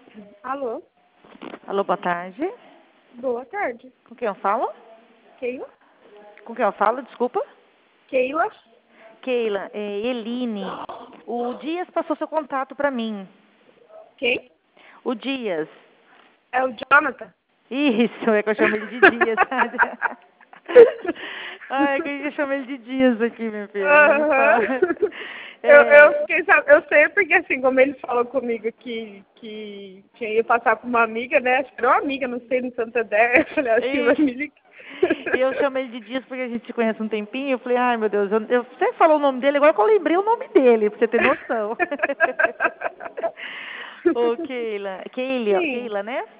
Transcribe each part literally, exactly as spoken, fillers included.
Alô? Alô, boa tarde. Boa tarde. Com quem eu falo? Keila? Com quem eu falo, desculpa? Keila? Keila, é Eline. O Dias passou seu contato pra mim. Quem? O Dias. É o Jonathan? Isso, é que eu chamo ele de Dias. Ai, é que eu chamo ele de Dias aqui, minha filha. Nem Aham. fala. Eu, eu, É, fiquei, sab- eu sei porque, assim, como ele falou comigo que, que tinha ia passar por uma amiga, né? Acho que era uma amiga, não sei, no Santander. Eu falei, acho que vai e, me ligar. e eu chamo ele de Dias porque a gente se conhece um tempinho. Eu falei, ai, meu Deus, eu, eu, você falou o nome dele, agora que eu lembrei o nome dele, pra você ter noção. Ô, Keila, Keila, Sim, Keila, né?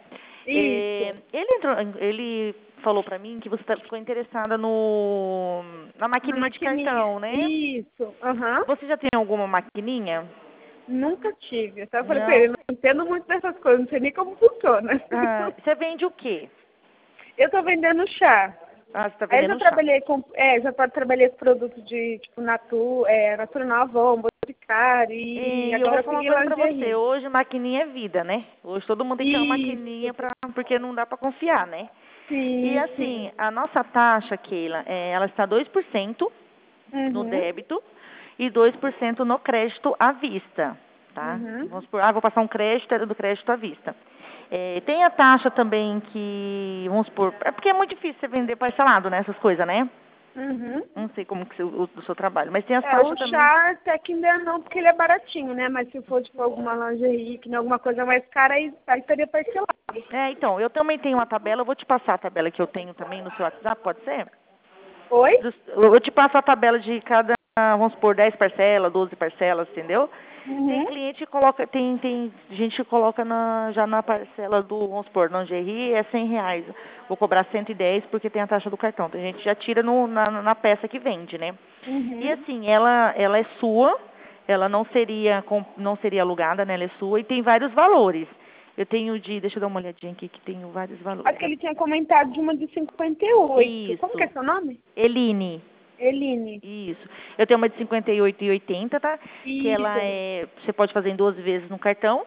É, isso. ele entrou, ele falou pra mim que você tá- ficou interessada no na Na maquininha de maquininha. cartão, né? Isso. Aham. Você já tem alguma maquininha? Nunca tive. Até eu falei pra ele, Não. eu não entendo muito dessas coisas, não sei nem como funciona. Ah, você vende o quê? Eu tô vendendo chá. Ah, você tá Aí eu já vendendo chá. trabalhei com, é, já trabalhei com produtos de, tipo, Natu, é, Natural Avon, Boticário e E eu vou agora eu falar uma peguei coisa pra você. lingerie. Hoje maquininha é vida, né? Hoje todo mundo tem que ter uma Isso, maquininha pra, porque não dá pra confiar, né? E sim, assim, sim. a nossa taxa, Keila, é, ela está dois por cento no Uhum, débito e dois por cento no crédito à vista, tá? uhum, Vamos supor, ah, vou passar um crédito, era do crédito à vista. É, tem a taxa também que, vamos supor, é porque é muito difícil você vender parcelado, né, essas coisas, né? uhum. Não sei como que o do seu trabalho, mas tem as É, o taxas também. chá até que ainda não, porque ele é baratinho, né? Mas se for, tipo, alguma lingerie, que nem alguma coisa mais cara, aí, aí teria parcelado. É, então, eu também tenho uma tabela, eu vou te passar a tabela que eu tenho também no seu WhatsApp, pode ser? Oi? Dos- Eu te passo a tabela de cada, vamos supor, dez parcelas, doze parcelas, entendeu? Tem Uhum, cliente que coloca, tem, tem gente que coloca na, já na parcela do, vamos supor, lingerie é cem reais. Vou cobrar cento e dez porque tem a taxa do cartão. Tem gente que já tira no, na, na peça que vende, né? E uhum. assim, ela, ela é sua, ela não seria, com- não seria alugada, né? Ela é sua e tem vários valores. Eu tenho de, deixa eu dar uma olhadinha aqui que tenho vários Acho valores. que ele tinha comentado de uma de cinquenta e oito. Como que é Isso. seu nome? Eline. Eline. Isso. Eu tenho uma de cinquenta e oito e oitenta, tá? Que ela Isso. é, você pode fazer em doze vezes no cartão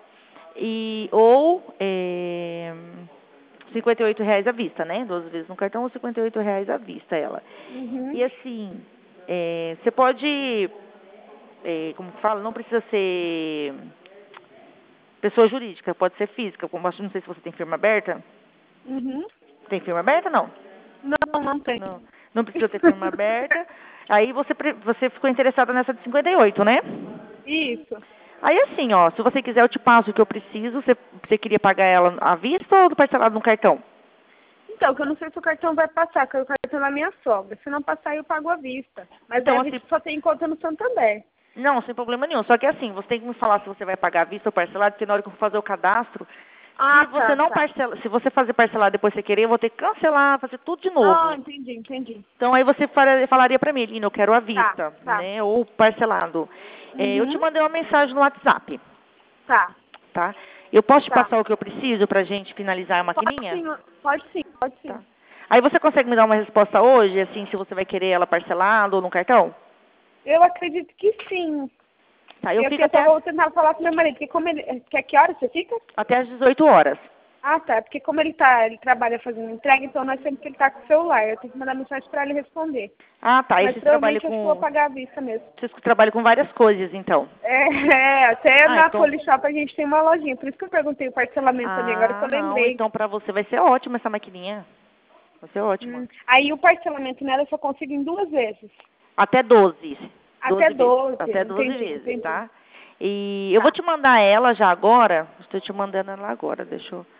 e ou é, cinquenta e oito reais à vista, né? doze vezes no cartão ou cinquenta e oito reais à vista ela. Uhum. E assim, é, você pode, é, como que fala, não precisa ser pessoa jurídica, pode ser física. Como acho, não sei se você tem firma aberta. Uhum. Tem firma aberta? Não. Não, não tem. Não, não precisa ter firma aberta. Aí você, pre- você ficou interessada nessa de cinquenta e oito, né? Isso. Aí assim, ó, se você quiser eu te passo o que eu preciso. Você, você queria pagar ela à vista ou parcelado no cartão? Então, que eu não sei se o cartão vai passar, que é o cartão da minha sogra. Se não passar, eu pago à vista. Mas aí Então, a assim, gente só tem conta no Santander. não, sem problema nenhum. Só que assim, você tem que me falar se você vai pagar à vista ou parcelado, porque na hora que eu for fazer o cadastro, se Ah, você tá, não tá. parcela, se você fazer parcelado e depois você querer, eu vou ter que cancelar, fazer tudo de Ah, novo. entendi, entendi. Então aí você fala- falaria pra mim, Lina, eu quero à Tá, vista, tá. né? Ou parcelado. É, eu te Uhum. mandei uma mensagem no WhatsApp. Tá, Tá? Eu posso te tá. passar o que eu preciso pra gente finalizar a Pode maquininha? sim, pode sim, pode Tá. sim. Aí você consegue me dar uma resposta hoje, assim, se você vai querer ela parcelada ou no cartão? Eu acredito que sim. Tá, eu Eu, fico eu só até, vou tentar falar com meu marido, porque como ele. Que, que hora você fica? até às dezoito horas. Ah, tá. Porque como ele tá, ele trabalha fazendo entrega, então nós sempre que ele tá com o celular. Eu tenho que mandar mensagem pra ele responder. Ah, tá. E Mas vocês trabalham provavelmente eu acho que vou com. pagar à vista mesmo. Vocês trabalham com várias coisas, então. É, é, até Ah, na então. Polishop a gente tem uma lojinha. Por isso que eu perguntei o parcelamento ali, agora que Ah, eu não. lembrei. Então pra você vai ser ótima essa maquininha. Vai ser ótima. Hum. Aí o parcelamento nela eu só consigo em duas vezes. Até doze. Até Doze vezes. doze. Até doze Entendi, vezes, entendi. tá? E eu vou Tá. te mandar ela já agora. Estou te mandando ela agora, deixa eu.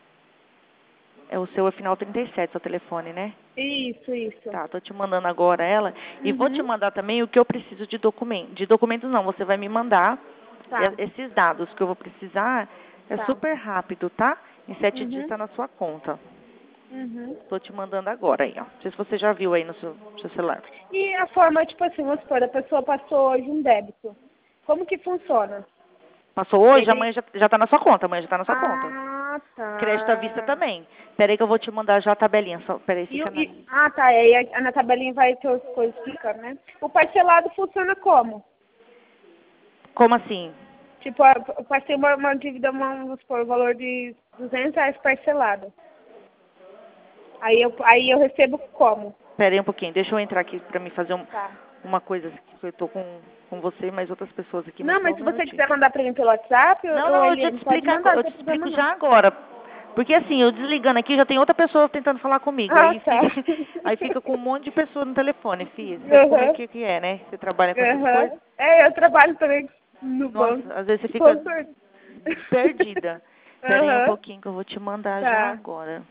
É o seu é final trinta e sete, seu telefone, né? Isso, isso. Tá, tô te mandando agora ela. E vou te Uhum. mandar também o que eu preciso de documento. De documentos não, você vai me mandar Tá, e- esses dados que eu vou precisar. É tá. super rápido, tá? Em sete dias Uhum. está na sua conta. Uhum. Tô te mandando agora aí, ó. Não sei se você já viu aí no seu, seu celular. E a forma, tipo assim, vamos supor, a pessoa passou hoje um débito. Como que funciona? Passou hoje, Ele. amanhã já, já tá na sua conta. Amanhã já tá na sua conta. Ah, Crédito à vista tá. também. Peraí que eu vou te mandar já a tabelinha. Só, peraí, E, o- fica na e, linha. ah, tá. E aí a- na tabelinha vai ter as coisas explicando, né? O parcelado funciona como? Como assim? Tipo, eu passei uma, uma dívida, uma, vamos supor, o valor de duzentos reais parcelado. Aí eu, aí eu recebo como? Pera aí um pouquinho, deixa eu entrar aqui pra me fazer um, Tá. uma coisa que eu tô com, com você e mais outras pessoas aqui. Não, Mas só mas um se você minutinho. quiser mandar pra mim pelo WhatsApp, eu, Não, eu, não, eu ele, já te pode explicar, mandar, eu não te tem problema explico não. já agora. Porque assim, eu desligando aqui, já tem outra pessoa tentando falar comigo. Ah, Aí tá. fica, aí fica com um monte de pessoa no telefone, filha. Você sabe como é Aham. que, que é, né? Você trabalha com essas coisas. Aham. É, eu trabalho também no Nossa, banco. às vezes você fica Com certeza. perdida. Pera aí um Aham. pouquinho que eu vou te mandar já Tá. agora.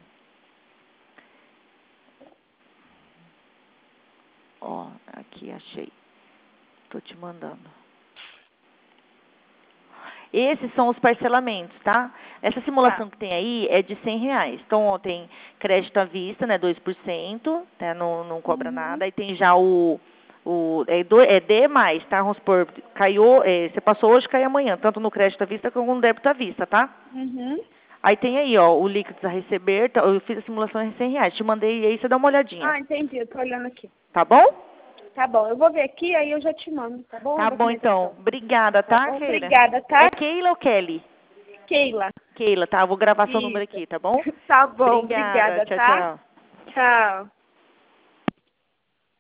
Ó, aqui, achei. Tô te mandando. Esses são os parcelamentos, tá? Essa Tá. simulação que tem aí é de cem reais. Então, ó, tem crédito à vista, né, dois por cento, né, não, não cobra Uhum. nada. Aí tem já o, o é, do, é D mais, tá? Vamos supor, caiu, é, você passou hoje, cai amanhã, tanto no crédito à vista como no débito à vista, tá? Uhum. Aí tem aí, ó, o líquido a receber, tá, eu fiz a simulação em cem reais. Te mandei aí, você dá uma olhadinha, Ah, entendi. Eu tô olhando aqui. tá bom? Tá bom. Eu vou ver aqui, aí eu já te mando, tá bom? A Tá bom, então. documentação. Obrigada, Tá tá, bom? Keila? Obrigada, É tá? Keila ou Kelly? Keila. Keila, tá? Eu vou gravar seu número Isso. aqui, tá bom? Tá bom. Obrigada. Obrigada, Tchau, tá? tchau. Tchau.